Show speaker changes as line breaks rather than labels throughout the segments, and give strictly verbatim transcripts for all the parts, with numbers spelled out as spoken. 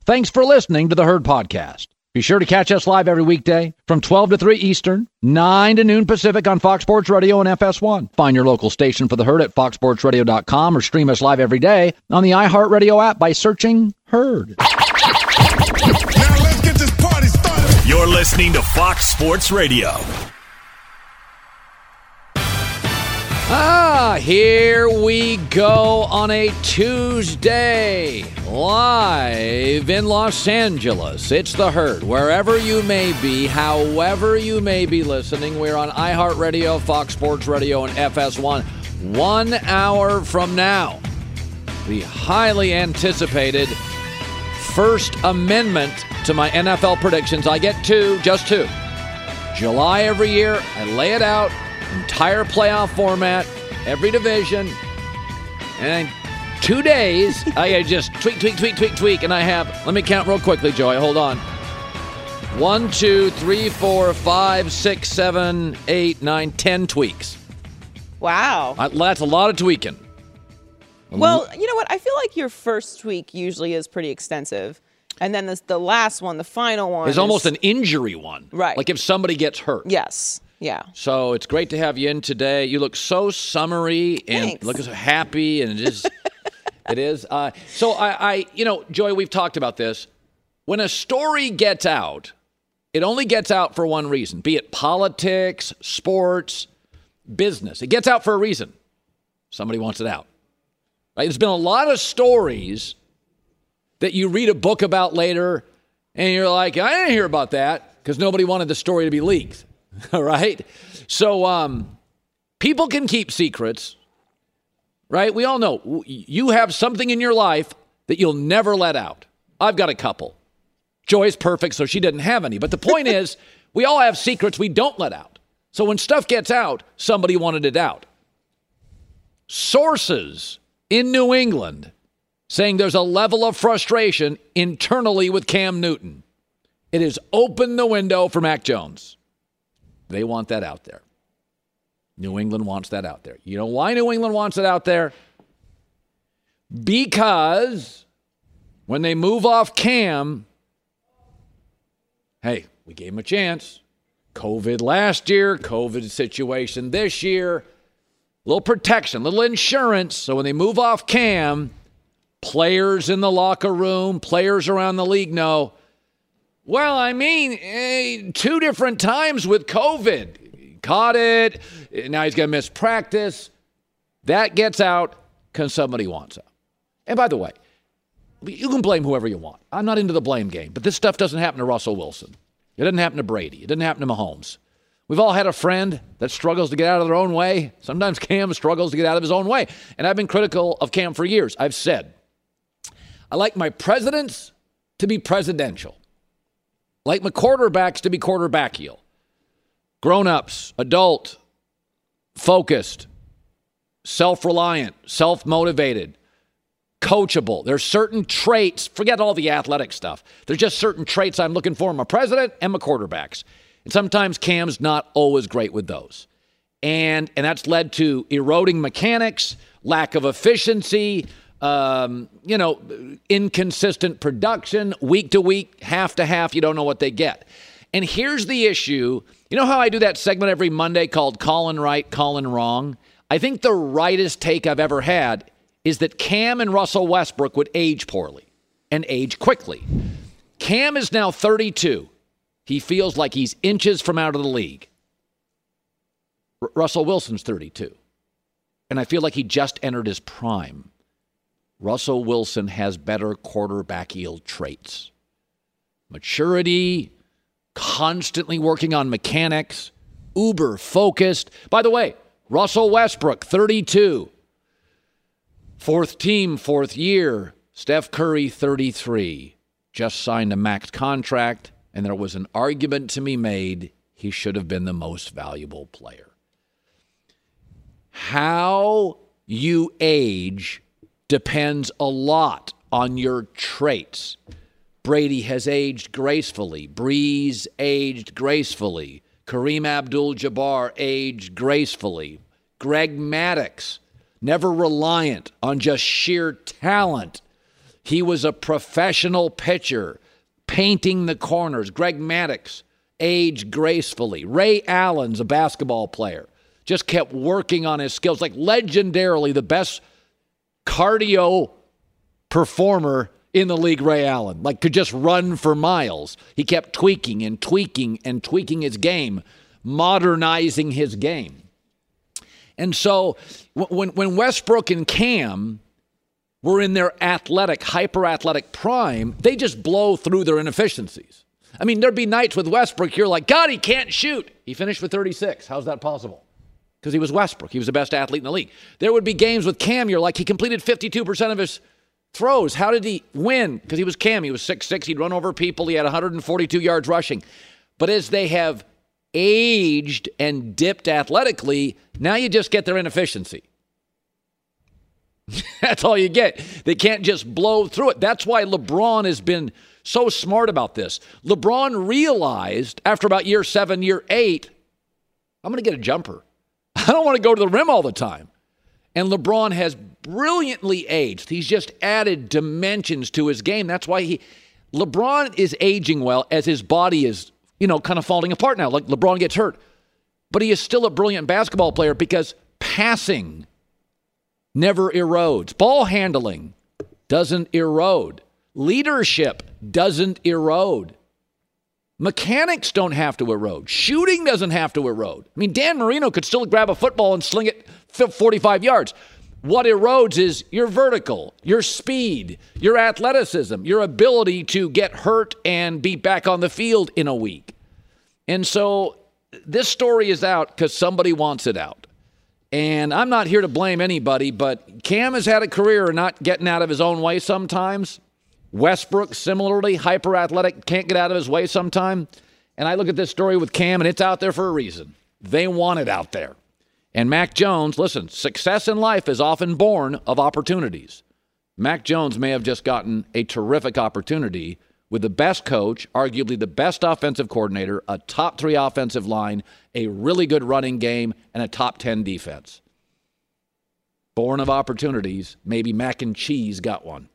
Thanks for listening to the Herd Podcast. Be sure to catch us live every weekday from twelve to three Eastern, nine to noon Pacific on Fox Sports Radio and F S one. Find your local station for the Herd at fox sports radio dot com or stream us live every day on the iHeartRadio app by searching Herd.
Now let's get this party started.
You're listening to Fox Sports Radio.
Ah, here we go on a Tuesday, live in Los Angeles. It's the Herd. Wherever you may be, however you may be listening, we're on iHeartRadio, Fox Sports Radio, and F S one. One hour from now, the highly anticipated First Amendment to my N F L predictions. I get two, just two. July every year, I lay it out. Entire playoff format, every division, and two days, I just tweak, tweak, tweak, tweak, tweak, and I have, let me count real quickly, Joey, hold on. One, two, three, four, five, six, seven, eight, nine, ten tweaks.
Wow.
I, that's a lot of tweaking.
Well, you know what? I feel like your first tweak usually is pretty extensive. And then this, the last one, the final one.
Is almost an injury one.
Right.
Like if somebody gets hurt.
Yes. Yeah.
So it's great to have you in today. You look so summery and
Thanks.
look so happy, and it is. it is. Uh, so I, I, you know, Joy, we've talked about this. When a story gets out, it only gets out for one reason, be it politics, sports, business. It gets out for a reason. Somebody wants it out. Right? There's been a lot of stories that you read a book about later, and you're like, I didn't hear about that because nobody wanted the story to be leaked. All right. So um, people can keep secrets, right? We all know you have something in your life that you'll never let out. I've got a couple. Joy's perfect, so she didn't have any. But the point is, we all have secrets we don't let out. So when stuff gets out, somebody wanted it out. Sources in New England saying there's a level of frustration internally with Cam Newton. It has opened the window for Mac Jones. They want that out there. New England wants that out there. You know why New England wants it out there? Because when they move off Cam, hey, we gave him a chance. COVID last year, COVID situation this year. Little protection, little insurance. So when they move off Cam, players in the locker room, players around the league know, well, I mean, eh, two different times with COVID. He caught it. Now he's going to miss practice. That gets out because somebody wants it. And by the way, you can blame whoever you want. I'm not into the blame game, but this stuff doesn't happen to Russell Wilson. It doesn't happen to Brady. It doesn't happen to Mahomes. We've all had a friend that struggles to get out of their own way. Sometimes Cam struggles to get out of his own way. And I've been critical of Cam for years. I've said, I like my presidents to be presidential. Like my quarterbacks to be quarterbackial. Grown-ups, adult, focused, self-reliant, self-motivated, coachable. There's certain traits, forget all the athletic stuff. There's just certain traits I'm looking for in my president and my quarterbacks. And sometimes Cam's not always great with those. And, and that's led to eroding mechanics, lack of efficiency, Um, you know, inconsistent production, week to week, half to half, you don't know what they get. And here's the issue. You know how I do that segment every Monday called Callin' Right, Callin' Wrong? I think the rightest take I've ever had is that Cam and Russell Westbrook would age poorly and age quickly. Cam is now thirty-two. He feels like he's inches from out of the league. R- Russell Wilson's thirty-two. And I feel like he just entered his prime. Russell Wilson has better quarterbackial traits. Maturity, constantly working on mechanics, uber focused. By the way, Russell Westbrook, thirty-two. Fourth team, fourth year. Steph Curry, thirty-three. Just signed a max contract, and there was an argument to be made he should have been the most valuable player. How you age depends a lot on your traits. Brady has aged gracefully. Breeze aged gracefully. Kareem Abdul-Jabbar aged gracefully. Greg Maddux, never reliant on just sheer talent. He was a professional pitcher, painting the corners. Greg Maddux aged gracefully. Ray Allen's a basketball player. Just kept working on his skills. Like legendarily the best cardio performer in the league, Ray Allen. Like could just run for miles. He kept tweaking and tweaking and tweaking his game, modernizing his game. And so when, when Westbrook and Cam were in their athletic, hyper-athletic prime, they just blow through their inefficiencies. I mean, there'd be nights with Westbrook, you're like, God, he can't shoot. He finished with thirty-six. How's that possible? Because he was Westbrook. He was the best athlete in the league. There would be games with Cam, you're like, he completed fifty-two percent of his throws. How did he win? Because he was Cam. He was six foot six. He'd run over people. He had one hundred forty-two yards rushing. But as they have aged and dipped athletically, now you just get their inefficiency. That's all you get. They can't just blow through it. That's why LeBron has been so smart about this. LeBron realized after about year seven, year eight, I'm going to get a jumper. I don't want to go to the rim all the time. And LeBron has brilliantly aged. He's just added dimensions to his game. That's why he, LeBron is aging well as his body is, you know, kind of falling apart now. Like LeBron gets hurt. But he is still a brilliant basketball player because passing never erodes. Ball handling doesn't erode. Leadership doesn't erode. Mechanics don't have to erode. Shooting doesn't have to erode. I mean, Dan Marino could still grab a football and sling it forty-five yards. What erodes is your vertical, your speed, your athleticism, your ability to get hurt and be back on the field in a week. And so this story is out because somebody wants it out. And I'm not here to blame anybody, but Cam has had a career of not getting out of his own way sometimes. Westbrook, similarly, hyper-athletic, can't get out of his way sometime. And I look at this story with Cam, and it's out there for a reason. They want it out there. And Mac Jones, listen, success in life is often born of opportunities. Mac Jones may have just gotten a terrific opportunity with the best coach, arguably the best offensive coordinator, a top three offensive line, a really good running game, and a top ten defense. Born of opportunities, maybe Mac and Cheese got one.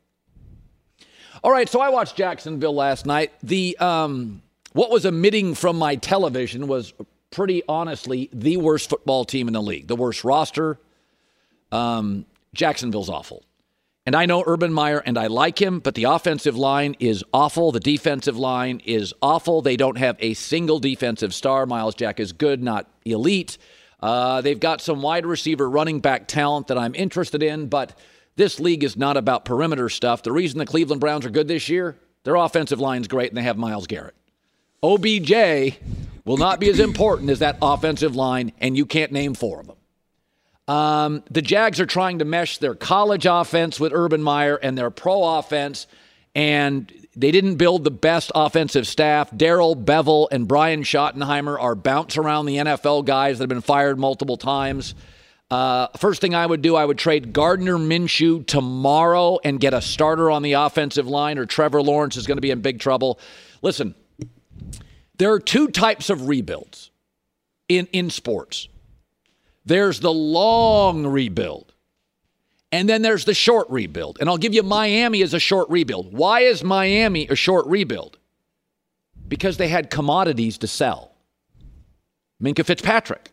All right, so I watched Jacksonville last night. The um, what was emitting from my television was pretty honestly the worst football team in the league, the worst roster. Um, Jacksonville's awful. And I know Urban Meyer, and I like him, but the offensive line is awful. The defensive line is awful. They don't have a single defensive star. Myles Jack is good, not elite. Uh, they've got some wide receiver running back talent that I'm interested in, but this league is not about perimeter stuff. The reason the Cleveland Browns are good this year, their offensive line's great, and they have Myles Garrett. O B J will not be as important as that offensive line, and you can't name four of them. Um, the Jags are trying to mesh their college offense with Urban Meyer and their pro offense, and they didn't build the best offensive staff. Darrell Bevel and Brian Schottenheimer are bounce around the N F L guys that have been fired multiple times. Uh, first thing I would do, I would trade Gardner Minshew tomorrow and get a starter on the offensive line, or Trevor Lawrence is going to be in big trouble. Listen, there are two types of rebuilds in, in sports. There's the long rebuild, and then there's the short rebuild. And I'll give you Miami as a short rebuild. Why is Miami a short rebuild? Because they had commodities to sell. Minkah Fitzpatrick.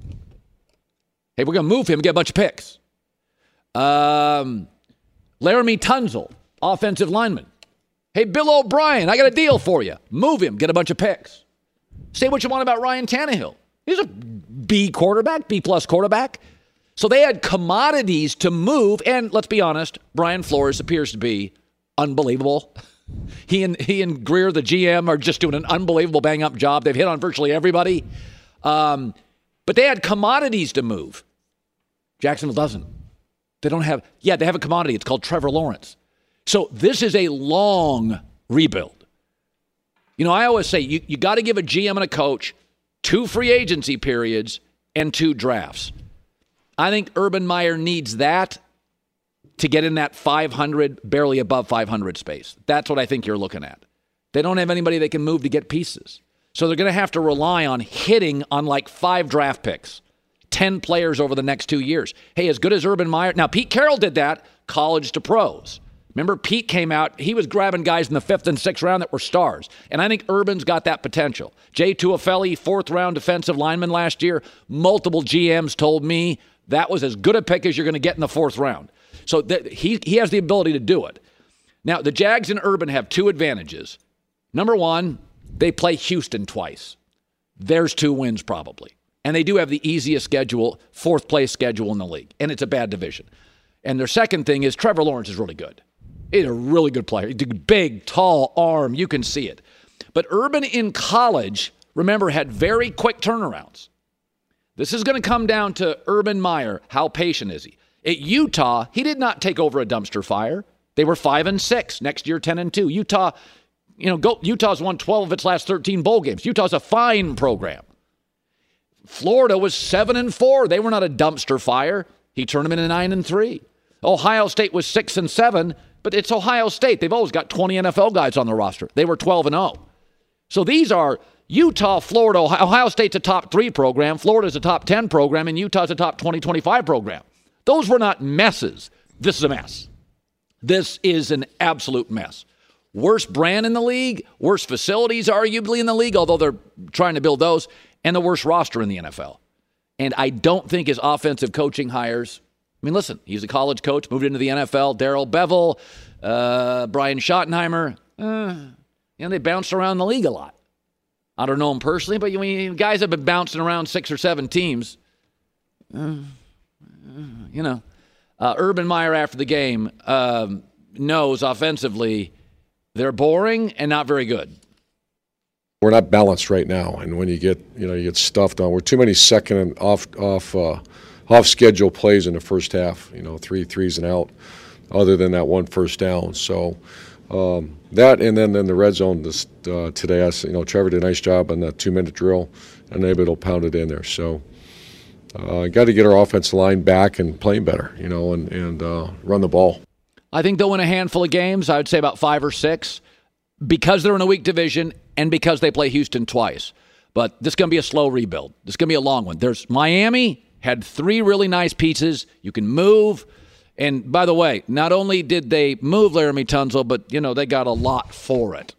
Hey, we're going to move him and get a bunch of picks. Um, Laramie Tunzel, offensive lineman. Hey, Bill O'Brien, I got a deal for you. Move him, get a bunch of picks. Say what you want about Ryan Tannehill. He's a B quarterback, B-plus quarterback. So they had commodities to move, and let's be honest, Brian Flores appears to be unbelievable. He and he and Greer, the G M, are just doing an unbelievable bang-up job. They've hit on virtually everybody. Um, but they had commodities to move. Jacksonville doesn't. They don't have, yeah, they have a commodity. It's called Trevor Lawrence. So this is a long rebuild. You know, I always say you, you got to give a G M and a coach two free agency periods and two drafts. I think Urban Meyer needs that to get in that five hundred, barely above five hundred space. That's what I think you're looking at. They don't have anybody they can move to get pieces. So they're going to have to rely on hitting on like five draft picks, ten players over the next two years. Hey, as good as Urban Meyer. Now, Pete Carroll did that, college to pros. Remember, Pete came out. He was grabbing guys in the fifth and sixth round that were stars. And I think Urban's got that potential. Jay Tuafeli, fourth-round defensive lineman last year. Multiple G Ms told me that was as good a pick as you're going to get in the fourth round. So th- he, he has the ability to do it. Now, the Jags and Urban have two advantages. Number one, they play Houston twice. There's two wins probably. And they do have the easiest schedule, fourth place schedule in the league. And it's a bad division. And their second thing is Trevor Lawrence is really good. He's a really good player. He's a big, tall arm. You can see it. But Urban in college, remember, had very quick turnarounds. This is going to come down to Urban Meyer. How patient is he? At Utah, he did not take over a dumpster fire. They were five and six. Next year, ten and two. Utah, you know, go, Utah's won twelve of its last thirteen bowl games. Utah's a fine program. Florida was seven and four. They were not a dumpster fire. He turned them into nine and three. Ohio State was six and seven, but it's Ohio State. They've always got twenty N F L guys on the roster. They were twelve and oh. So these are Utah, Florida, Ohio, Ohio State's a top three program. Florida's a top ten program, and Utah's a top twenty, twenty-five program. Those were not messes. This is a mess. This is an absolute mess. Worst brand in the league, worst facilities arguably in the league, although they're trying to build those, and the worst roster in the N F L. And I don't think his offensive coaching hires, I mean, listen, he's a college coach, moved into the N F L, Darrell Bevel, uh, Brian Schottenheimer, uh, you know, they bounced around the league a lot. I don't know him personally, but you mean, guys have been bouncing around six or seven teams. Uh, you know, uh, Urban Meyer after the game um, knows offensively they're boring and not very good.
We're not balanced right now, and when you get you know you get stuffed on, we're too many second and off off uh, off schedule plays in the first half. You know, three threes and out, other than that one first down. So um, that, and then in the red zone this uh, today, I you know Trevor did a nice job on that two minute drill, and able to pound it in there. So. Uh, got to get our offensive line back and playing better, you know, and, and uh, run the ball.
I think they'll win a handful of games. I would say about five or six because they're in a weak division and because they play Houston twice. But this is going to be a slow rebuild. This is going to be a long one. There's Miami had three really nice pieces. You can move. And by the way, not only did they move Laramie Tunsil, but, you know, they got a lot for it.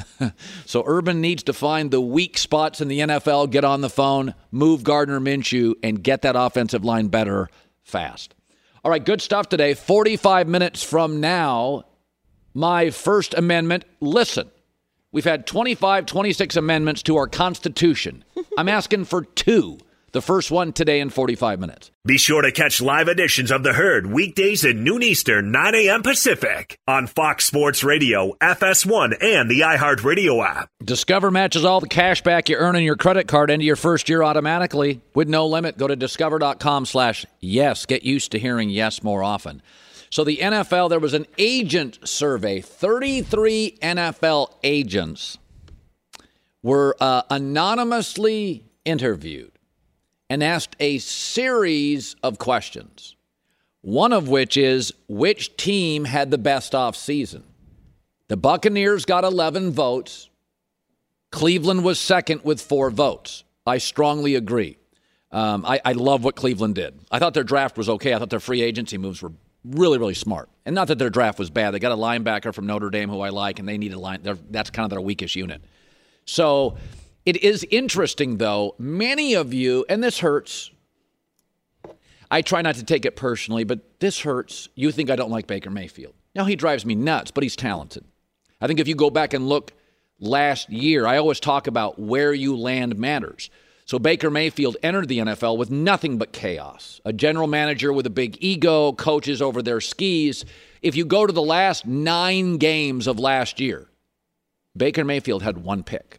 So Urban needs to find the weak spots in the N F L, get on the phone, move Gardner Minshew, and get that offensive line better fast. All right, good stuff today. forty-five minutes from now, my First Amendment. Listen, we've had twenty-five, twenty-six amendments to our Constitution. I'm asking for two. The first one today in forty-five minutes.
Be sure to catch live editions of The Herd weekdays at noon Eastern, nine a.m. Pacific on Fox Sports Radio, F S one, and the iHeartRadio app.
Discover matches all the cash back you earn on your credit card into your first year automatically with no limit. Go to discover.com slash yes. Get used to hearing yes more often. So the N F L, there was an agent survey. thirty-three N F L agents were uh, anonymously interviewed and asked a series of questions, one of which is, which team had the best offseason? The Buccaneers got eleven votes. Cleveland was second with four votes. I strongly agree. Um, I, I love what Cleveland did. I thought their draft was okay. I thought their free agency moves were really, really smart. And not that their draft was bad. They got a linebacker from Notre Dame who I like, and they need a line. That's kind of their weakest unit. So it is interesting, though. Many of you, and this hurts. I try not to take it personally, but this hurts. You think I don't like Baker Mayfield. Now, he drives me nuts, but he's talented. I think if you go back and look last year, I always talk about where you land matters. So Baker Mayfield entered the N F L with nothing but chaos. A general manager with a big ego, coaches over their skis. If you go to the last nine games of last year, Baker Mayfield had one pick.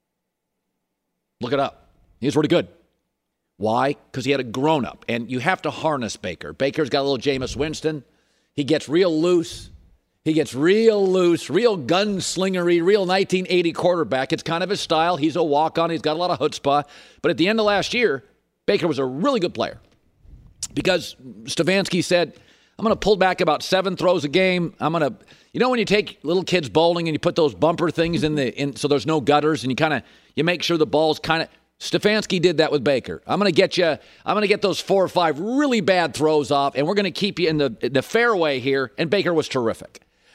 Look it up. He was pretty good. Why? Because he had a grown-up, and you have to harness Baker. Baker's got a little Jameis Winston. He gets real loose. He gets real loose, real gunslingery, real nineteen eighty quarterback. It's kind of his style. He's a walk-on. He's got a lot of chutzpah. But at the end of last year, Baker was a really good player because Stefanski said, I'm going to pull back about seven throws a game. I'm going to, you know when you take little kids bowling and you put those bumper things in the, in so there's no gutters and you kind of, you make sure the ball's kind of, Stefanski did that with Baker. I'm going to get you, I'm going to get those four or five really bad throws off, and we're going to keep you in the, in the fairway here, and Baker was terrific.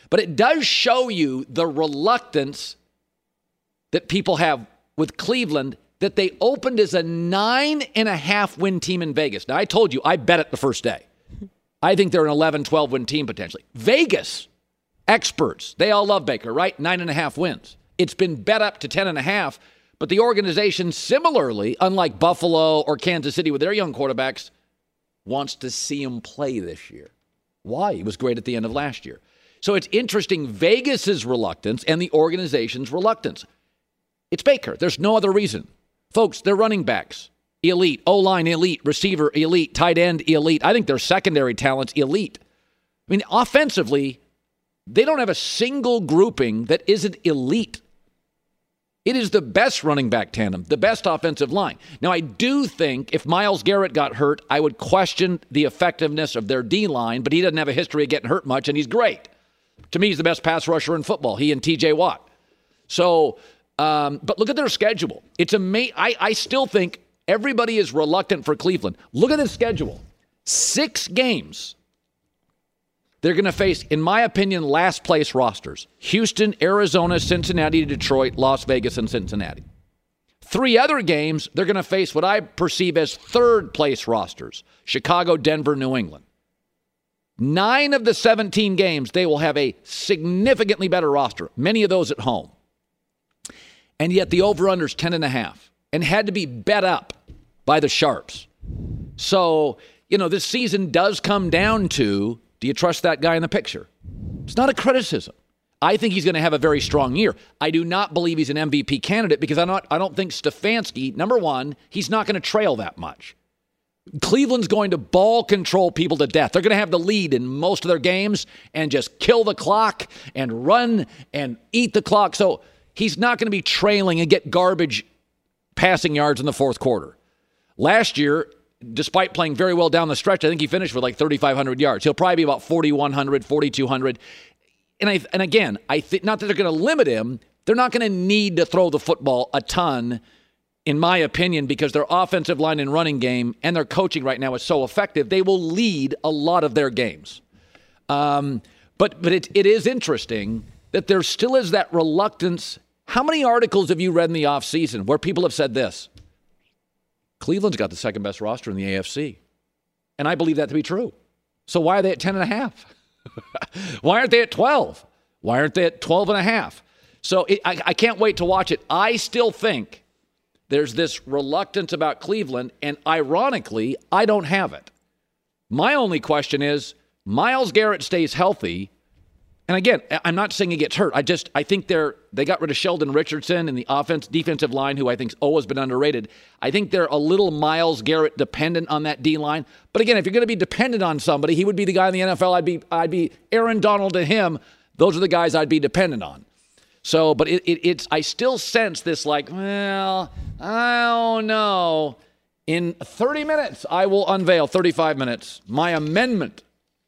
But it does show you the reluctance that people have with Cleveland, that they opened as a nine and a half win team in Vegas. Now, I told you, I bet it the first day. I think they're an eleven, twelve win team potentially. Vegas, experts, they all love Baker, right? Nine and a half wins. It's been bet up to ten and a half, but the organization similarly, unlike Buffalo or Kansas City with their young quarterbacks, wants to see him play this year. Why? He was great at the end of last year. So it's interesting, Vegas's reluctance and the organization's reluctance. It's Baker. There's no other reason. Folks, they're running backs. Elite. O-line, elite. Receiver, elite. Tight end, elite. I think their secondary talent's elite. I mean, offensively, they don't have a single grouping that isn't elite. It is the best running back tandem, the best offensive line. Now, I do think if Myles Garrett got hurt, I would question the effectiveness of their D-line, but he doesn't have a history of getting hurt much, and he's great. To me, he's the best pass rusher in football, he and T J Watt. So, um, but look at their schedule. It's amazing. I, I still think everybody is reluctant for Cleveland. Look at the schedule. Six games. They're going to face, in my opinion, last place rosters. Houston, Arizona, Cincinnati, Detroit, Las Vegas, and Cincinnati. Three other games, they're going to face what I perceive as third place rosters. Chicago, Denver, New England. Nine of the seventeen games, they will have a significantly better roster. Many of those at home. And yet the over-under is ten and a half and had to be bet up by the Sharps. So, you know, this season does come down to, do you trust that guy in the picture? It's not a criticism. I think he's going to have a very strong year. I do not believe he's an M V P candidate because I don't, I don't think Stefanski, number one, he's not going to trail that much. Cleveland's going to ball control people to death. They're going to have the lead in most of their games and just kill the clock and run and eat the clock. So he's not going to be trailing and get garbage passing yards in the fourth quarter. Last year, despite playing very well down the stretch, I think he finished with like thirty-five hundred yards. He'll probably be about forty-one hundred, forty-two hundred. And I and again, I think not that they're going to limit him. They're not going to need to throw the football a ton, in my opinion, because their offensive line and running game and their coaching right now is so effective. They will lead a lot of their games. Um, but but it, it is interesting that there still is that reluctance. How many articles have you read in the offseason where people have said this? Cleveland's got the second best roster in the A F C. And I believe that to be true. So why are they at ten and a half? Why aren't they at twelve? Why aren't they at twelve and a half? So it, I, I can't wait to watch it. I still think there's this reluctance about Cleveland, and ironically, I don't have it. My only question is, Myles Garrett stays healthy. And again, I'm not saying he gets hurt. I just, I think they're, they got rid of Sheldon Richardson in the offense, defensive line, who I think's always been underrated. I think they're a little Myles Garrett dependent on that D-line. But again, if you're going to be dependent on somebody, he would be the guy in the N F L. I'd be, I'd be Aaron Donald to him. Those are the guys I'd be dependent on. So, but it, it, it's, I still sense this like, well, I don't know. In thirty minutes, I will unveil, thirty-five minutes, my amendment.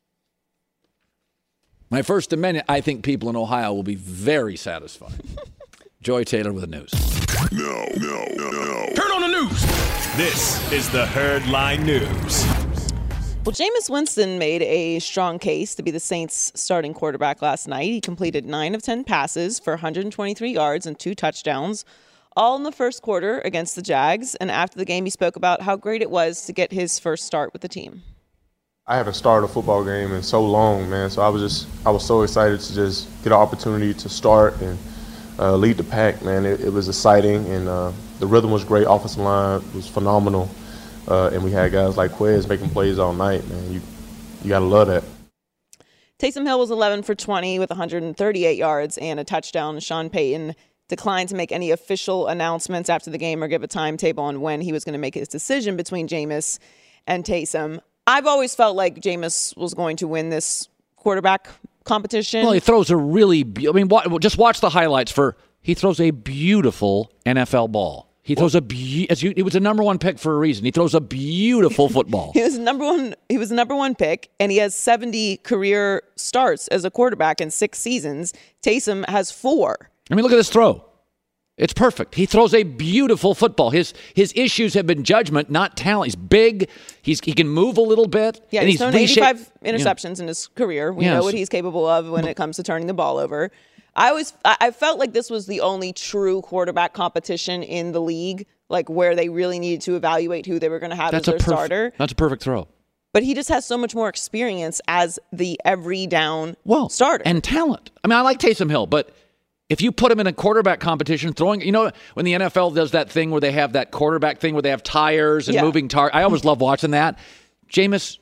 My First Amendment, I think people in Ohio will be very satisfied. Joy Taylor with the news.
No, no, no, no.
Turn on the news. This is the Herd Line News.
Well, Jameis Winston made a strong case to be the Saints' starting quarterback last night. He completed nine of ten passes for one hundred twenty-three yards and two touchdowns, all in the first quarter against the Jags. And after the game, he spoke about how great it was to get his first start with the team.
I haven't started a football game in so long, man. So I was just, I was so excited to just get an opportunity to start and uh, lead the pack, man. It, it was exciting, and uh, the rhythm was great. Offensive line was phenomenal, uh, and we had guys like Quez making plays all night, man. You, you gotta love that.
Taysom Hill was eleven for twenty with one hundred thirty-eight yards and a touchdown. Sean Payton declined to make any official announcements after the game or give a timetable on when he was going to make his decision between Jameis and Taysom. I've always felt like Jameis was going to win this quarterback competition.
Well, he throws a really, be- I mean, wa- just watch the highlights for, he throws a beautiful N F L ball. He throws a, be- as you, he was a number one pick for a reason. He throws a beautiful football.
he was number one. He was the number one pick, and he has seventy career starts as a quarterback in six seasons. Taysom has four.
I mean, look at this throw. It's perfect. He throws a beautiful football. His his issues have been judgment, not talent. He's big. He's he can move a little bit.
Yeah,
and
he's,
he's
thrown eighty-five
yeah.
interceptions in his career. We
Yes.
know what he's capable of when it comes to turning the ball over. I always I I felt like this was the only true quarterback competition in the league, like where they really needed to evaluate who they were going to have
That's
as
a
their
perf-
starter.
That's a perfect throw.
But he just has so much more experience as the every down
Well,
starter.
and talent. I mean, I like Taysom Hill, but if you put him in a quarterback competition, throwing, you know, when the N F L does that thing where they have that quarterback thing where they have tires and
Yeah.
moving tires, I always love watching that. Jameis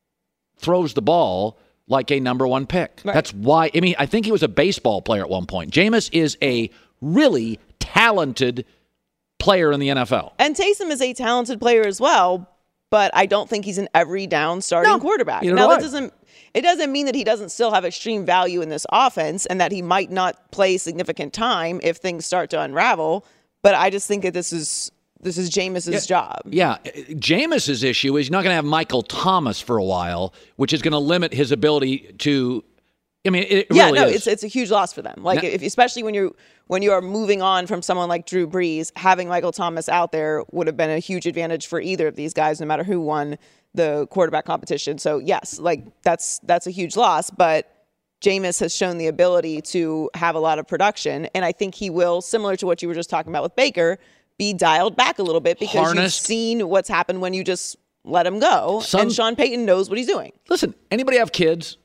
throws the ball like a number one pick.
Right.
That's why, I mean, I think he was a baseball player at one point. Jameis is a really talented player in the N F L.
And Taysom is a talented player as well, but I don't think he's an every down starting
No,
quarterback.
neither
Now
do I.
that doesn't it doesn't mean that he doesn't still have extreme value in this offense and that he might not play significant time if things start to unravel. But I just think that this is this is Jameis's job.
Yeah, Jameis's issue is you're not going to have Michael Thomas for a while, which is going to limit his ability to. I mean, it
Yeah,
really
no,
is.
it's it's a huge loss for them. Like
Now-
if especially when you when you are moving on from someone like Drew Brees, having Michael Thomas out there would have been a huge advantage for either of these guys, no matter who won the quarterback competition. So yes, like that's that's a huge loss, but Jameis has shown the ability to have a lot of production, and I think he will, similar to what you were just talking about with Baker, be dialed back a little bit because
Harnessed.
you've seen what's happened when you just let him go.
Some-
and Sean Payton knows what he's doing.
Listen, anybody have kids?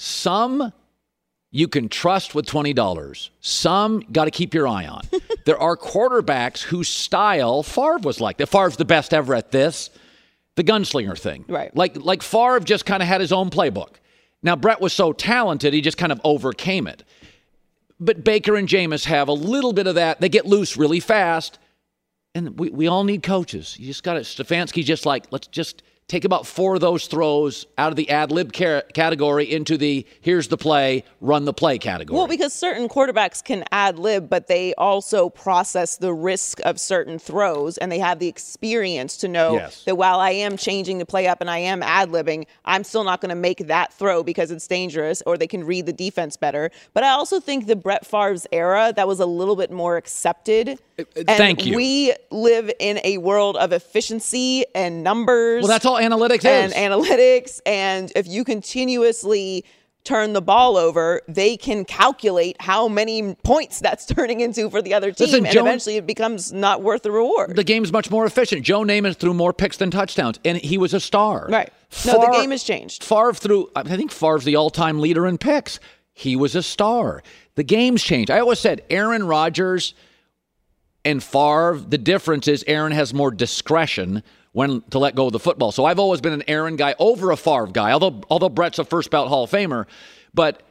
Some you can trust with twenty dollars. Some got to keep your eye on. There are quarterbacks whose style, Favre was like that. Favre's the best ever at this, the gunslinger thing.
Right.
Like, like Favre just kind of had his own playbook. Now, Brett was so talented, he just kind of overcame it. But Baker and Jameis have a little bit of that. They get loose really fast. And we, we all need coaches. You just got to, Stefanski's just like, let's just take about four of those throws out of the ad-lib ca- category into the here's the play, run the play category.
Well, because certain quarterbacks can ad-lib, but they also process the risk of certain throws, and they have the experience to know
Yes.
that while I am changing the play up and I am ad-libbing, I'm still not going to make that throw because it's dangerous, or they can read the defense better. But I also think the Brett Favre's era, that was a little bit more accepted. And
thank you.
We live in a world of efficiency and numbers.
well, that's all analytics
and
is.
analytics, and if you continuously turn the ball over, they can calculate how many points that's turning into for the other team,
Listen,
and
Joe-
eventually it becomes not worth the reward.
the game's much more efficient. Joe Namath threw more picks than touchdowns, and he was a star.
Right. No, the
Favre-
game has changed.
Favre threw, I think Favre's the all-time leader in picks. He was a star. The game's changed. I always said Aaron Rodgers and Favre, the difference is Aaron has more discretion when to let go of the football. So I've always been an Aaron guy over a Favre guy, although although Brett's a first ballot Hall of Famer. But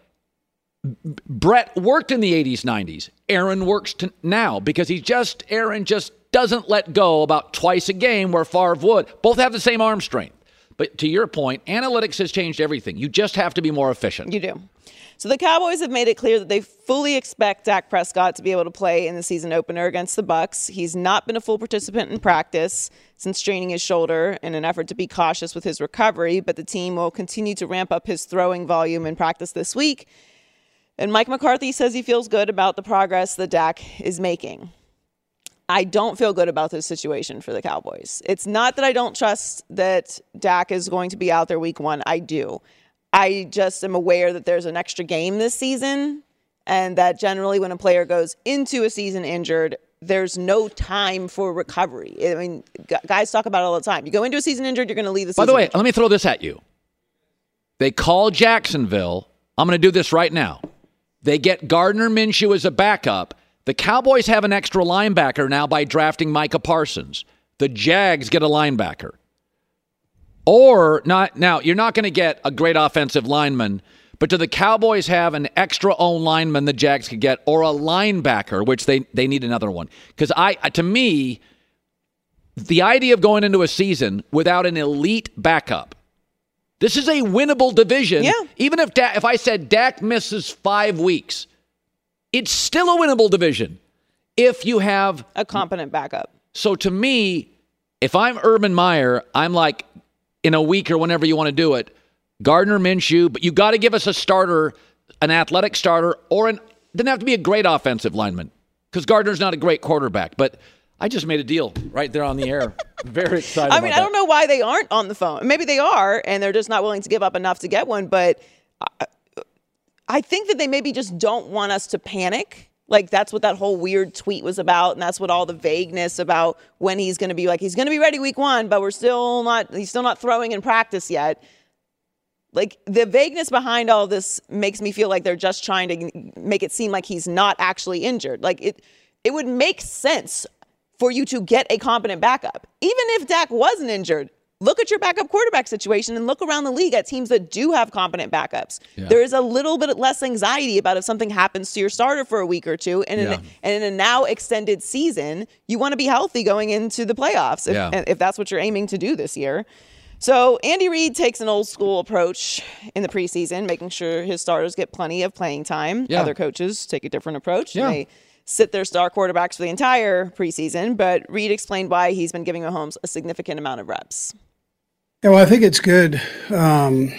Brett worked in the eighties, nineties. Aaron works to now because he just, Aaron just doesn't let go about twice a game where Favre would. Both have the same arm strength. But to your point, analytics has changed everything. You just have to be more efficient.
You do. So the Cowboys have made it clear that they fully expect Dak Prescott to be able to play in the season opener against the Bucs. He's not been a full participant in practice since straining his shoulder in an effort to be cautious with his recovery, but the team will continue to ramp up his throwing volume in practice this week. And Mike McCarthy says he feels good about the progress that Dak is making. I don't feel good about this situation for the Cowboys. It's not that I don't trust that Dak is going to be out there week one. I do. I just am aware that there's an extra game this season, and that generally when a player goes into a season injured, there's no time for recovery. I mean, gu- guys talk about it all the time. You go into a season injured, you're going to leave the season
By the way,
injured.
let me throw this at you. They call Jacksonville. I'm going to do this right now. They get Gardner Minshew as a backup. The Cowboys have an extra linebacker now by drafting Micah Parsons. The Jags get a linebacker. Or not now, you're not going to get a great offensive lineman, but do the Cowboys have an extra own lineman the Jags could get, or a linebacker, which they, they need another one? Because I, to me, the idea of going into a season without an elite backup, this is a winnable division.
Yeah.
Even if Dak, if I said Dak misses five weeks, it's still a winnable division if you have.
A competent backup.
So to me, if I'm Urban Meyer, I'm like, in a week or whenever you want to do it, Gardner Minshew, but you got to give us a starter, an athletic starter, or an doesn't have to be a great offensive lineman. because Gardner's not a great quarterback. But I just made a deal right there on the air. Very excited
I mean,
about
I don't know why they aren't on the phone. Maybe they are, and they're just not willing to give up enough to get one. But I, I think that they maybe just don't want us to panic. Like, that's what that whole weird tweet was about, and that's what all the vagueness about when he's going to be like, he's going to be ready week one, but we're still not, he's still not throwing in practice yet. Like, the vagueness behind all this makes me feel like they're just trying to make it seem like he's not actually injured. Like, it, it would make sense for you to get a competent backup. Even if Dak wasn't injured, look at your backup quarterback situation and look around the league at teams that do have competent backups. Yeah. There is a little bit less anxiety about if something happens to your starter for a week or two. And, yeah. in, and in a now extended season, you want to be healthy going into the playoffs if, yeah. if that's what you're aiming to do this year. So Andy Reid takes an old school approach in the preseason, making sure his starters get plenty of playing time. Yeah. Other coaches take a different approach. Yeah. They sit their star quarterbacks for the entire preseason, but Reid explained why he's been giving Mahomes a significant amount of reps.
Yeah, well, I think it's good. Um,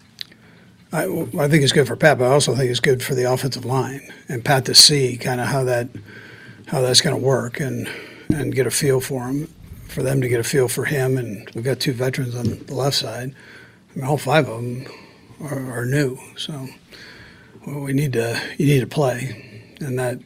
I, I think it's good for Pat, but I also think it's good for the offensive line and Pat to see kind of how that how that's going to work and and get a feel for him, for them to get a feel for him. And we've got two veterans on the left side. I mean, all five of them are, are new, so well, we need to you need to play, and that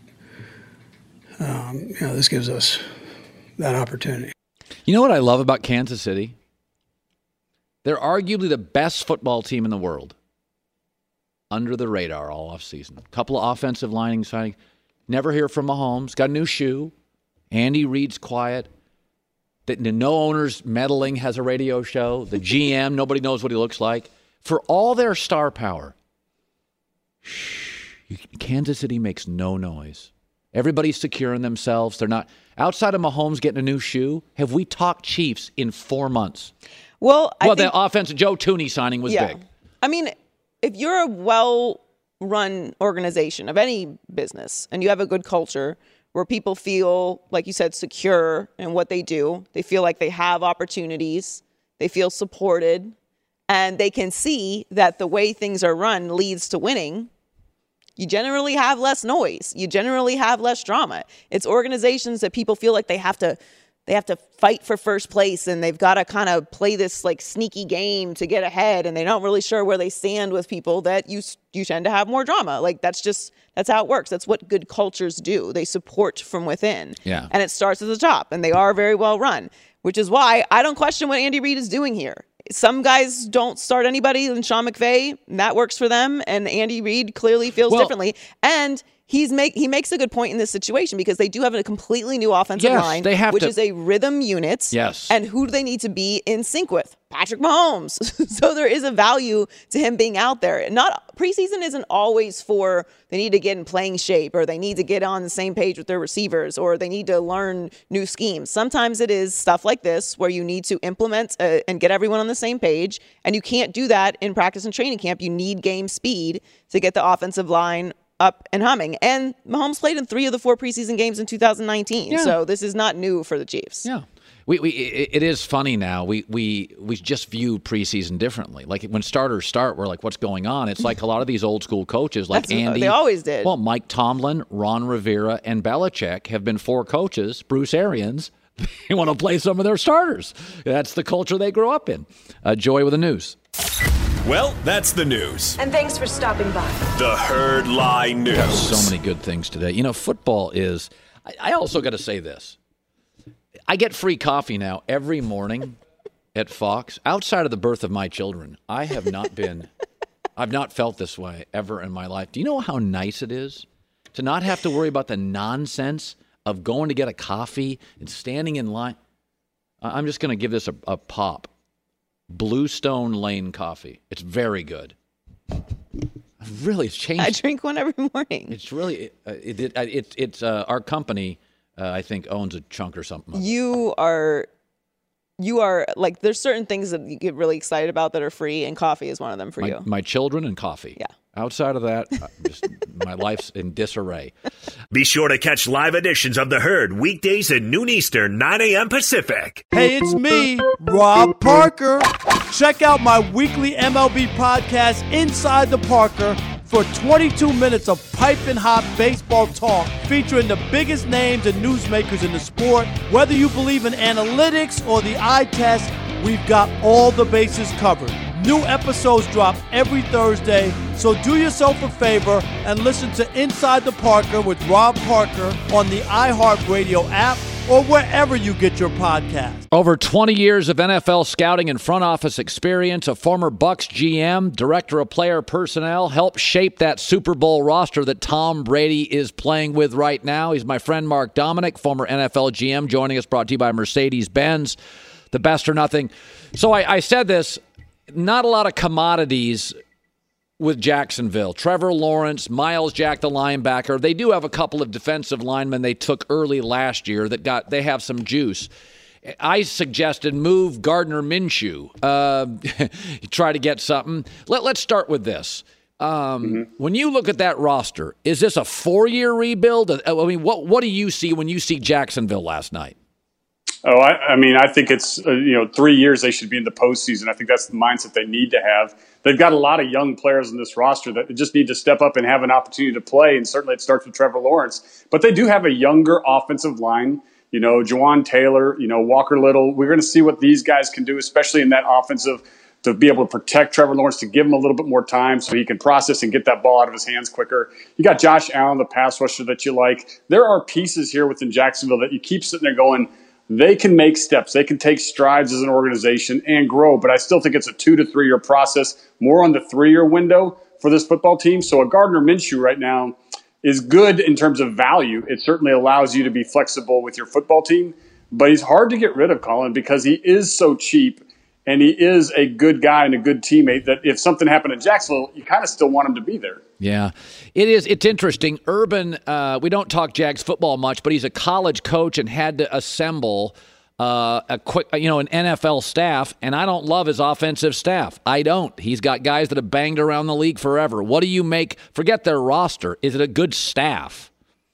um, you know this gives us that opportunity.
You know what I love about Kansas City? They're arguably the best football team in the world. Under the radar all offseason. A couple of offensive lining signings. Never hear from Mahomes. Got a new shoe. Andy Reid's quiet. The, no owners meddling, has a radio show. The G M, nobody knows what he looks like. For all their star power, shh, Kansas City makes no noise. Everybody's secure in themselves. They're not. Outside of Mahomes getting a new shoe, have we talked Chiefs in four months?
Well, I
well,
think,
the offensive Joe Tooney signing was
yeah.
big.
I mean, if you're a well-run organization of any business and you have a good culture where people feel, like you said, secure in what they do, they feel like they have opportunities, they feel supported, and they can see that the way things are run leads to winning, you generally have less noise. You generally have less drama. It's organizations that people feel like they have to They have to fight for first place, and they've got to kind of play this like sneaky game to get ahead, and they're not really sure where they stand with people, that you you tend to have more drama. Like, that's just, that's how it works. That's what good cultures do. They support from within. Yeah. And it starts at the top, and they are very well run, which is why I don't question what Andy Reid is doing here. Some guys don't start anybody, and Sean McVay, that works for them, and Andy Reid clearly feels well, differently. And He's make he makes a good point in this situation because they do have a completely new offensive
yes,
line,
they have
which
to.
is a rhythm unit.
Yes.
And who do they need to be in sync with? Patrick Mahomes. So there is a value to him being out there. Not preseason isn't always for they need to get in playing shape, or they need to get on the same page with their receivers, or they need to learn new schemes. Sometimes it is stuff like this where you need to implement uh, and get everyone on the same page, and you can't do that in practice and training camp. You need game speed to get the offensive line up and humming. And Mahomes played in three of the four preseason games in two thousand nineteen. Yeah. So this is not new for the Chiefs.
Yeah. We, we it is funny now. We we we just view preseason differently. Like when starters start, we're like, what's going on? It's like a lot of these old school coaches, like
That's
Andy.
They always did.
Well, Mike Tomlin, Ron Rivera, and Belichick have been four coaches. Bruce Arians, they want to play some of their starters. That's the culture they grew up in. Uh, Joy with the news.
Well, that's the news.
And thanks for stopping by.
The Herd Lie News.
We have so many good things today. You know, football is... I, I also got to say this. I get free coffee now every morning at Fox. Outside of the birth of my children, I have not been... I've not felt this way ever in my life. Do you know how nice it is to not have to worry about the nonsense of going to get a coffee and standing in line? I'm just going to give this a, a pop. Bluestone Lane coffee. It's very good. Really, it's changed.
I drink one every morning.
It's really uh, it, it, it it's uh, our company. Uh, I think owns a chunk or something.
You are, you are like there's certain things that you get really excited about that are free, and coffee is one of them for
my,
you.
My children and coffee.
Yeah.
Outside of that, just my life's in disarray.
Be sure to catch live editions of The Herd weekdays at noon Eastern, nine a.m. Pacific.
Hey, it's me, Rob Parker. Check out my weekly M L B podcast, Inside the Parker, for twenty-two minutes of piping hot baseball talk featuring the biggest names and newsmakers in the sport. Whether you believe in analytics or the eye test, we've got all the bases covered. New episodes drop every Thursday, so do yourself a favor and listen to Inside the Parker with Rob Parker on the iHeartRadio app or wherever you get your podcast.
Over twenty years of N F L scouting and front office experience, a former Bucs G M, director of player personnel, helped shape that Super Bowl roster that Tom Brady is playing with right now. He's my friend Mark Dominic, former N F L G M, joining us, brought to you by Mercedes-Benz, the best or nothing. So I, I said this, not a lot of commodities with Jacksonville. Trevor Lawrence, Miles Jack, the linebacker. They do have a couple of defensive linemen they took early last year that got, they have some juice. I suggested move Gardner Minshew. Uh, try to get something. Let, let's start with this. Um, mm-hmm. When you look at that roster, is this a four-year rebuild? I mean, what, what do you see when you see Jacksonville last night?
Oh, I, I mean, I think it's, uh, you know, three years they should be in the postseason. I think that's the mindset they need to have. They've got a lot of young players in this roster that just need to step up and have an opportunity to play, and certainly it starts with Trevor Lawrence. But they do have a younger offensive line, you know, Jawan Taylor, you know, Walker Little. We're going to see what these guys can do, especially in that offensive, to be able to protect Trevor Lawrence, to give him a little bit more time so he can process and get that ball out of his hands quicker. You got Josh Allen, the pass rusher that you like. There are pieces here within Jacksonville that you keep sitting there going, they can make steps. They can take strides as an organization and grow, but I still think it's a two to three year process, more on the three year window for this football team. So a Gardner Minshew right now is good in terms of value. It certainly allows you to be flexible with your football team, but he's hard to get rid of, Colin, because he is so cheap and he is a good guy and a good teammate that if something happened in Jacksonville, you kind of still want him to be there.
Yeah, it is. It's interesting. Urban, uh, we don't talk Jags football much, but he's a college coach and had to assemble uh, a quick, you know, an N F L staff. And I don't love his offensive staff. I don't. He's got guys that have banged around the league forever. What do you make? Forget their roster. Is it a good staff?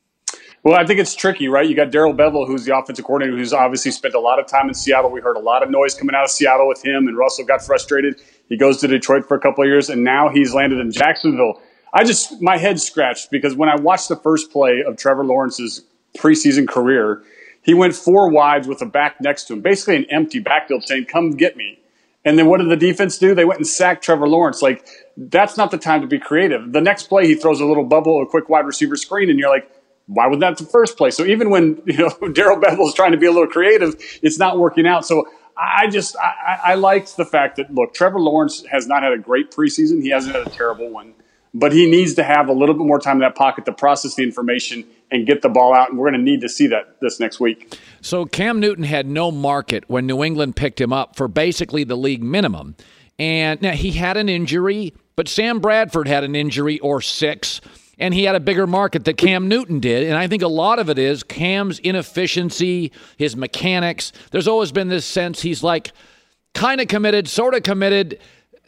Well, I think it's tricky, right? You got Darrell Bevell, who's the offensive coordinator, who's obviously spent a lot of time in Seattle. We heard a lot of noise coming out of Seattle with him, and Russell got frustrated. He goes to Detroit for a couple of years, and now he's landed in Jacksonville. I just, my head scratched because when I watched the first play of Trevor Lawrence's preseason career, he went four wides with a back next to him, basically an empty backfield saying, come get me. And then what did the defense do? They went and sacked Trevor Lawrence. Like, that's not the time to be creative. The next play, he throws a little bubble, a quick wide receiver screen, and you're like, why was that the first play? So even when, you know, Darrell Bevell is trying to be a little creative, it's not working out. So I just, I, I liked the fact that, look, Trevor Lawrence has not had a great preseason. He hasn't had a terrible one. But he needs to have a little bit more time in that pocket to process the information and get the ball out, and we're going to need to see that this next week.
So Cam Newton had no market when New England picked him up for basically the league minimum. And now he had an injury, but Sam Bradford had an injury or six, and he had a bigger market than Cam Newton did. And I think a lot of it is Cam's inefficiency, his mechanics. There's always been this sense he's like kind of committed, sort of committed,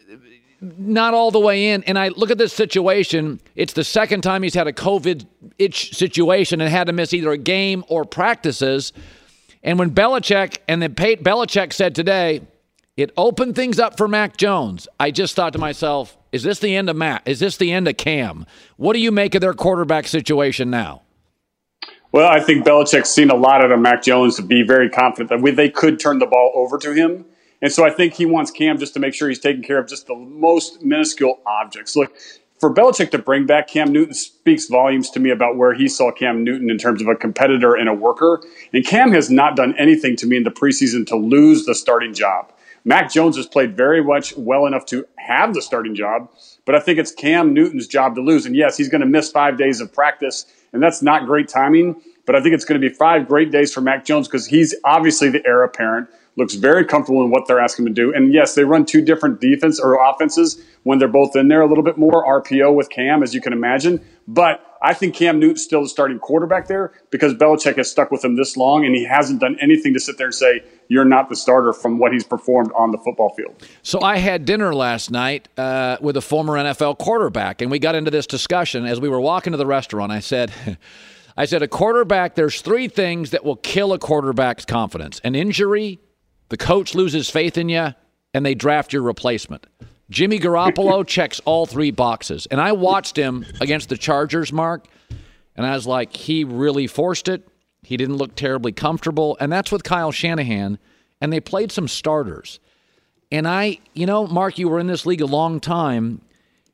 not all the way in. And I look at this situation, it's the second time he's had a COVID itch situation and had to miss either a game or practices. And when Belichick, and then Pete Belichick said today, it opened things up for Mac Jones. I just thought to myself, is this the end of Matt? Is this the end of Cam? What do you make of their quarterback situation now?
Well, I think Belichick's seen a lot out of Mac Jones to be very confident that they could turn the ball over to him. And so I think he wants Cam just to make sure he's taking care of just the most minuscule objects. Look, for Belichick to bring back Cam Newton speaks volumes to me about where he saw Cam Newton in terms of a competitor and a worker. And Cam has not done anything to me in the preseason to lose the starting job. Mac Jones has played very much well enough to have the starting job, but I think it's Cam Newton's job to lose. And yes, he's going to miss five days of practice, and that's not great timing. But I think it's going to be five great days for Mac Jones because he's obviously the heir apparent, looks very comfortable in what they're asking him to do. And yes, they run two different defense or offenses when they're both in there, a little bit more R P O with Cam, as you can imagine. But I think Cam Newton's still the starting quarterback there because Belichick has stuck with him this long, and he hasn't done anything to sit there and say, you're not the starter from what he's performed on the football field.
So I had dinner last night uh, with a former N F L quarterback, and we got into this discussion. As we were walking to the restaurant, I said, I said, a quarterback, there's three things that will kill a quarterback's confidence. An injury, the coach loses faith in you, and they draft your replacement. Jimmy Garoppolo checks all three boxes. And I watched him against the Chargers, Mark, and I was like, he really forced it. He didn't look terribly comfortable. And that's with Kyle Shanahan. And they played some starters. And I, you know, Mark, you were in this league a long time.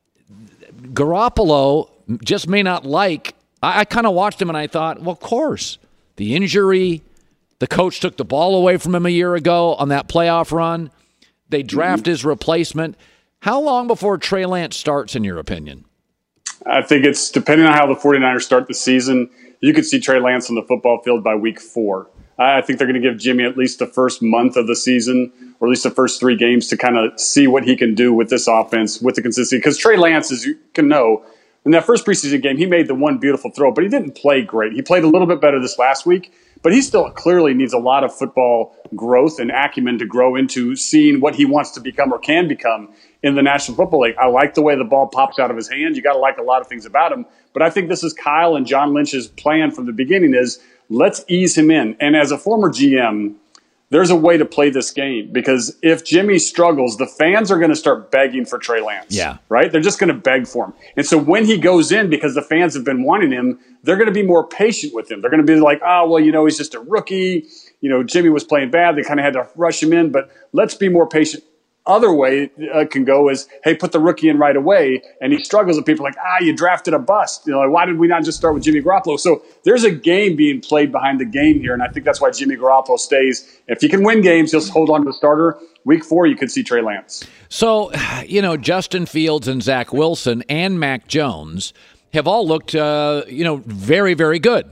Garoppolo just may not like, I, I kind of watched him and I thought, well, of course, the injury, the coach took the ball away from him a year ago on that playoff run. They draft mm-hmm. his replacement. How long before Trey Lance starts, in your opinion?
I think it's depending on how the 49ers start the season. You could see Trey Lance on the football field by week four. I think they're going to give Jimmy at least the first month of the season, or at least the first three games, to kind of see what he can do with this offense, with the consistency. Because Trey Lance, as you can know, in that first preseason game, he made the one beautiful throw, but he didn't play great. He played a little bit better this last week, but he still clearly needs a lot of football growth and acumen to grow into seeing what he wants to become or can become in the National Football League. I like the way the ball pops out of his hand. You got to like a lot of things about him. But I think this is Kyle and John Lynch's plan from the beginning is let's ease him in. And as a former G M, there's a way to play this game, because if Jimmy struggles, the fans are going to start begging for Trey Lance.
Yeah.
Right? They're just going to beg for him. And so when he goes in, because the fans have been wanting him, they're going to be more patient with him. They're going to be like, oh, well, you know, he's just a rookie. You know, Jimmy was playing bad. They kind of had to rush him in, but let's be more patient. Other way uh, can go is, hey, put the rookie in right away, and he struggles, and people are like, ah, you drafted a bust. You know, like, why did we not just start with Jimmy Garoppolo? So there's a game being played behind the game here, and I think that's why Jimmy Garoppolo stays. If he can win games, he'll hold on to the starter. Week four, you could see Trey Lance.
So, you know, Justin Fields and Zach Wilson and Mac Jones have all looked, uh, you know, very, very good.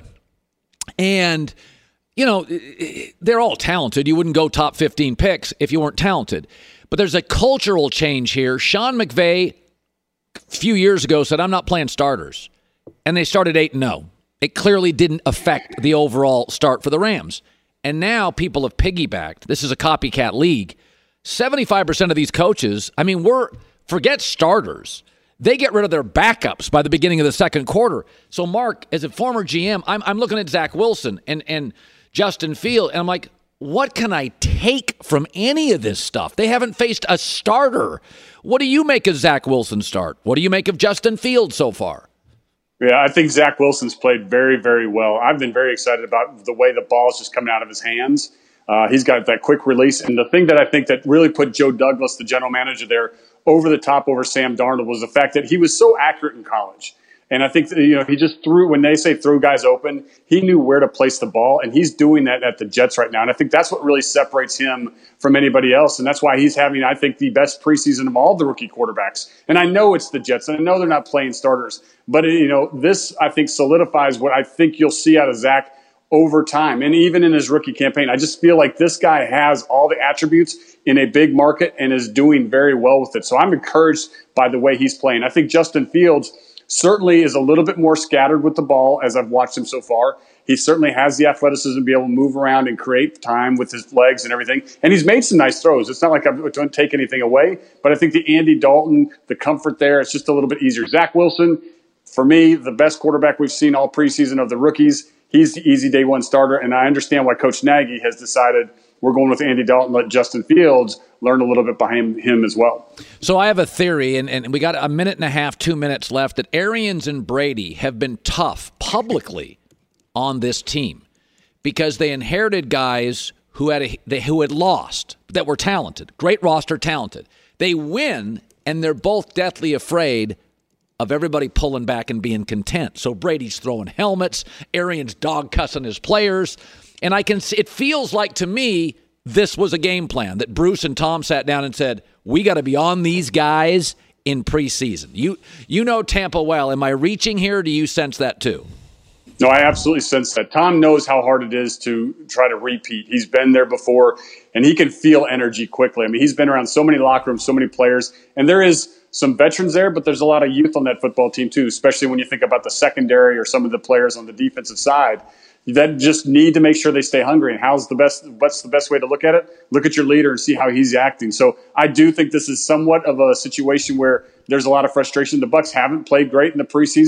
And, you know, they're all talented. You wouldn't go top fifteen picks if you weren't talented. But there's a cultural change here. Sean McVay, a few years ago, said, I'm not playing starters. And they started eight and oh. It clearly didn't affect the overall start for the Rams. And now people have piggybacked. This is a copycat league. seventy-five percent of these coaches, I mean, we're forget starters. They get rid of their backups by the beginning of the second quarter. So, Mark, as a former G M, I'm, I'm looking at Zach Wilson and, and Justin Fields, and I'm like, what can I take from any of this stuff? They haven't faced a starter. What do you make of Zach Wilson's start? What do you make of Justin Fields so far?
Yeah, I think Zach Wilson's played very, very well. I've been very excited about the way the ball's just coming out of his hands. Uh, he's got that quick release. And the thing that I think that really put Joe Douglas, the general manager there, over the top over Sam Darnold was the fact that he was so accurate in college. And I think, you know, he just threw, when they say throw guys open, he knew where to place the ball, and he's doing that at the Jets right now. And I think that's what really separates him from anybody else. And that's why he's having, I think, the best preseason of all the rookie quarterbacks. And I know it's the Jets, and I know they're not playing starters. But, you know, this, I think, solidifies what I think you'll see out of Zach over time. And even in his rookie campaign, I just feel like this guy has all the attributes in a big market and is doing very well with it. So I'm encouraged by the way he's playing. I think Justin Fields certainly is a little bit more scattered with the ball as I've watched him so far. He certainly has the athleticism to be able to move around and create time with his legs and everything. And he's made some nice throws. It's not like I don't take anything away, but I think the Andy Dalton, the comfort there, it's just a little bit easier. Zach Wilson, for me, the best quarterback we've seen all preseason of the rookies. He's the easy day one starter, and I understand why Coach Nagy has decided we're going with Andy Dalton, let Justin Fields learn a little bit behind him as well.
So I have a theory, and, and we got a minute and a half, two minutes left, that Arians and Brady have been tough publicly on this team because they inherited guys who had a, they, who had lost, that were talented, great roster, talented. They win, and they're both deathly afraid of everybody pulling back and being content. So Brady's throwing helmets, Arians dog cussing his players. And I can see, it feels like to me this was a game plan that Bruce and Tom sat down and said, we got to be on these guys in preseason. You you know Tampa well. Am I reaching here? Or do you sense that too?
No, I absolutely sense that. Tom knows how hard it is to try to repeat. He's been there before, and he can feel energy quickly. I mean, he's been around so many locker rooms, so many players, and there is some veterans there, but there's a lot of youth on that football team too, especially when you think about the secondary or some of the players on the defensive side that just need to make sure they stay hungry. And how's the best, what's the best way to look at it? Look at your leader and see how he's acting. So I do think this is somewhat of a situation where there's a lot of frustration. The Bucs haven't played great in the preseason,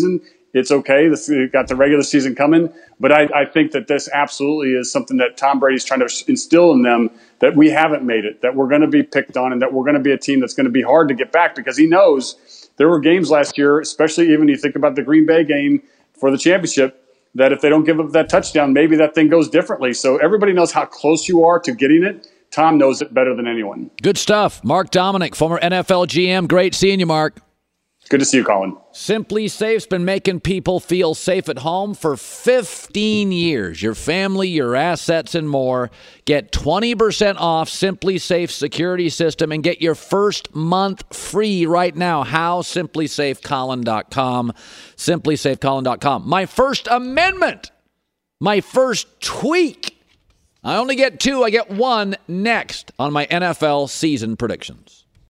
It's okay. This we've got the regular season coming, but I, I think that this absolutely is something that Tom Brady's trying to instill in them, that we haven't made it, that we're going to be picked on, and that we're going to be a team that's going to be hard to get back, because he knows there were games last year, especially even you think about the Green Bay game for the championship, that if they don't give up that touchdown, maybe that thing goes differently. So everybody knows how close you are to getting it. Tom knows it better than anyone.
Good stuff. Mark Dominic, former N F L G M. Great seeing you, Mark.
Good to see you, Colin.
Simply Safe's been making people feel safe at home for fifteen years. Your family, your assets, and more. Get twenty percent off Simply Safe security system and get your first month free right now. How? Simply Safe Colin dot com. Simply Safe Colin dot com. My first amendment. My first tweak. I only get two. I get one next on my N F L season predictions.